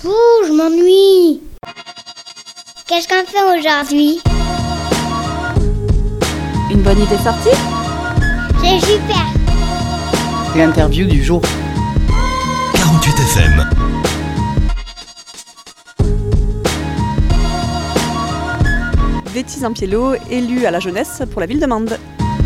Ouh, je m'ennuie. Qu'est-ce qu'on fait aujourd'hui? Une bonne idée sortie? C'est super. L'interview du jour. 48 FM. Betty Zampiello, élue à la jeunesse pour la ville de Mende.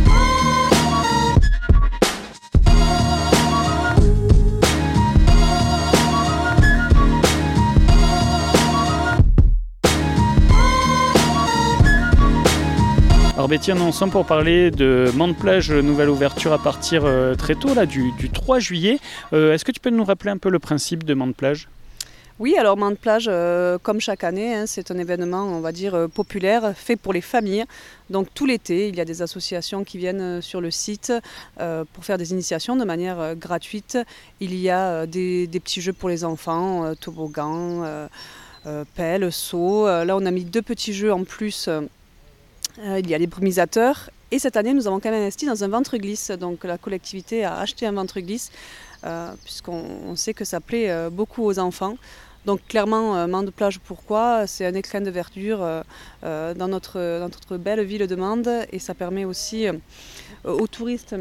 Alors Betty, on est ensemble pour parler de Mende-Plage, nouvelle ouverture à partir très tôt, là, du 3 juillet. Est-ce que tu peux nous rappeler un peu le principe de Mende-Plage ? Oui, alors Mende-Plage, comme chaque année, c'est un événement, on va dire, populaire, fait pour les familles. Donc tout l'été, il y a des associations qui viennent sur le site pour faire des initiations de manière gratuite. Il y a des petits jeux pour les enfants, toboggan, pelle, saut. Là, on a mis 2 petits jeux en plus. Il y a les brumisateurs et cette année nous avons quand même investi dans un ventre-glisse. Donc la collectivité a acheté un ventre-glisse puisqu'on sait que ça plaît beaucoup aux enfants. Donc clairement, Mende-Plage, pourquoi? C'est un écrin de verdure dans notre belle ville de Mende et ça permet aussi aux touristes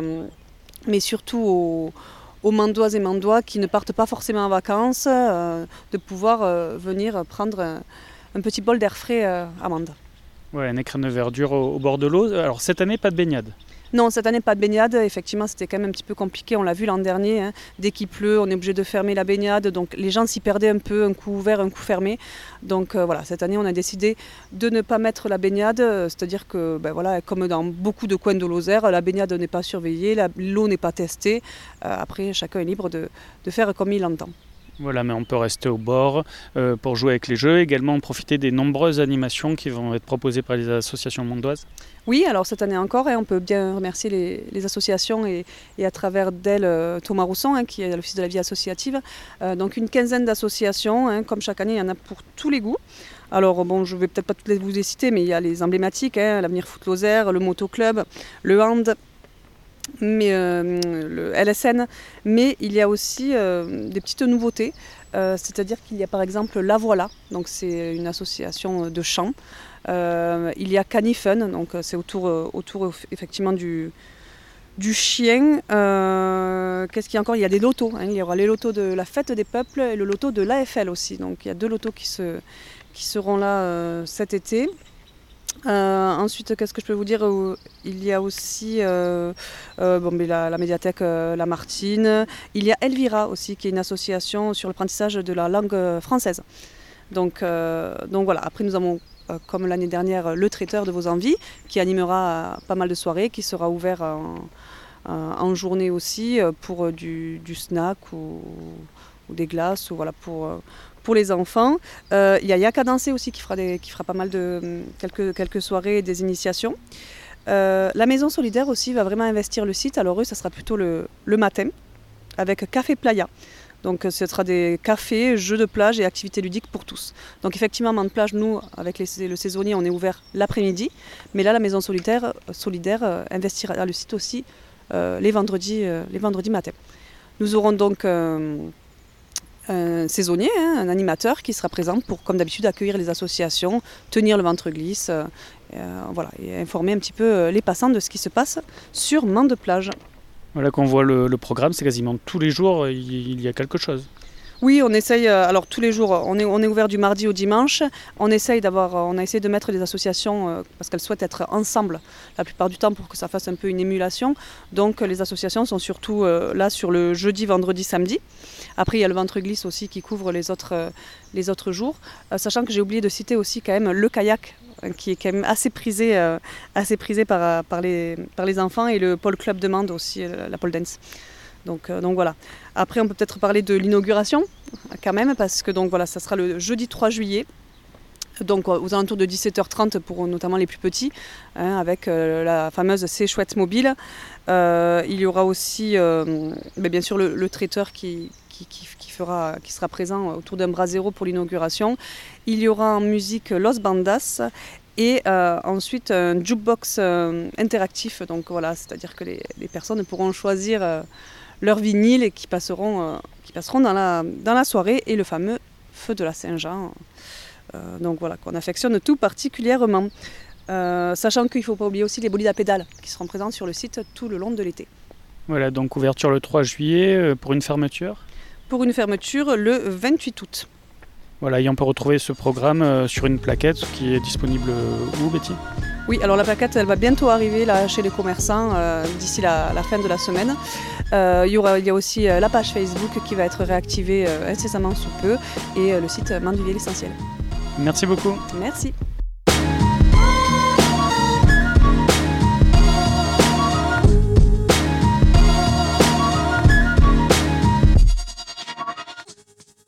mais surtout aux Mendoises et Mendois qui ne partent pas forcément en vacances de pouvoir venir prendre un petit bol d'air frais à Mende. Ouais, un écrin de verdure au bord de l'eau. Alors cette année, pas de baignade? Non, cette année, pas de baignade. Effectivement, c'était quand même un petit peu compliqué. On l'a vu l'an dernier. Dès qu'il pleut, on est obligé de fermer la baignade. Donc les gens s'y perdaient un peu, un coup ouvert, un coup fermé. Donc voilà, cette année, on a décidé de ne pas mettre la baignade. C'est-à-dire que, comme dans beaucoup de coins de Lozère, la baignade n'est pas surveillée, l'eau n'est pas testée. Après, chacun est libre de faire comme il l'entend. Voilà, mais on peut rester au bord pour jouer avec les jeux, également profiter des nombreuses animations qui vont être proposées par les associations mondoises. Oui, alors cette année encore, on peut bien remercier les associations et à travers d'elles Thomas Rousson, qui est à l'Office de la vie associative. Donc une quinzaine d'associations, comme chaque année, il y en a pour tous les goûts. Alors bon, je ne vais peut-être pas toutes vous les citer, mais il y a les emblématiques, l'Avenir Foot Lozère, le Motoclub, le Hand, le LSN, mais il y a aussi des petites nouveautés, c'est-à-dire qu'il y a par exemple La Voilà, donc c'est une association de chant. Il y a Canifun, donc c'est autour effectivement du chien. Qu'est-ce qu'il y a encore? Il y a des lotos, il y aura les lotos de la fête des peuples et le loto de l'AFL aussi, donc il y a 2 lotos qui seront là cet été. Ensuite, qu'est-ce que je peux vous dire? Il y a aussi la médiathèque Lamartine. Il y a Elvira aussi, qui est une association sur l'apprentissage de la langue française. Donc voilà, après nous avons, comme l'année dernière, le traiteur de vos envies, qui animera pas mal de soirées, qui sera ouvert en journée aussi pour du snack ou des glaces, ou voilà, pour les enfants. Il y a Yaka Danser aussi qui fera pas mal de quelques soirées et des initiations. La Maison Solidaire aussi va vraiment investir le site. Alors eux, ça sera plutôt le matin avec Café Playa. Donc ce sera des cafés, jeux de plage et activités ludiques pour tous. Donc effectivement, Mende-Plage, nous, avec le saisonnier, on est ouvert l'après-midi. Mais là, la Maison Solidaire investira le site aussi les vendredis matins. Nous aurons donc un saisonnier, un animateur qui sera présent pour, comme d'habitude, accueillir les associations, tenir le ventre-glisse et informer un petit peu les passants de ce qui se passe sur Mende-Plage. Voilà, qu'on voit le programme, c'est quasiment tous les jours, il y a quelque chose. Oui, on essaye, alors tous les jours, on est ouvert du mardi au dimanche. On a essayé de mettre les associations, parce qu'elles souhaitent être ensemble la plupart du temps pour que ça fasse un peu une émulation. Donc les associations sont surtout là sur le jeudi, vendredi, samedi. Après, il y a le ventre-glisse aussi qui couvre les autres jours. Sachant que j'ai oublié de citer aussi quand même le kayak, qui est quand même assez prisé par les enfants, et le pole club de Mende aussi, la pole dance. Donc voilà. Après, on peut peut-être parler de l'inauguration quand même, parce que donc voilà, ça sera le jeudi 3 juillet. Donc aux alentours de 17h30 pour notamment les plus petits, avec la fameuse C'est Chouette mobile. Il y aura aussi bien sûr le traiteur qui sera présent autour d'un brasero pour l'inauguration. Il y aura en musique Los Bandas et ensuite un jukebox interactif. Donc voilà, c'est-à-dire que les personnes pourront choisir leur vinyle et qui passeront dans la soirée, et le fameux feu de la Saint-Jean. Donc voilà, qu'on affectionne tout particulièrement. Sachant qu'il ne faut pas oublier aussi les bolides à pédales qui seront présents sur le site tout le long de l'été. Voilà, donc ouverture le 3 juillet pour une fermeture. Pour une fermeture le 28 août. Voilà, et on peut retrouver ce programme sur une plaquette qui est disponible où, Betty ? Oui, alors la plaquette, elle va bientôt arriver là, chez les commerçants d'ici la fin de la semaine. Il y a aussi la page Facebook qui va être réactivée incessamment sous peu et le site Mandeville Essentiel. Merci beaucoup. Merci.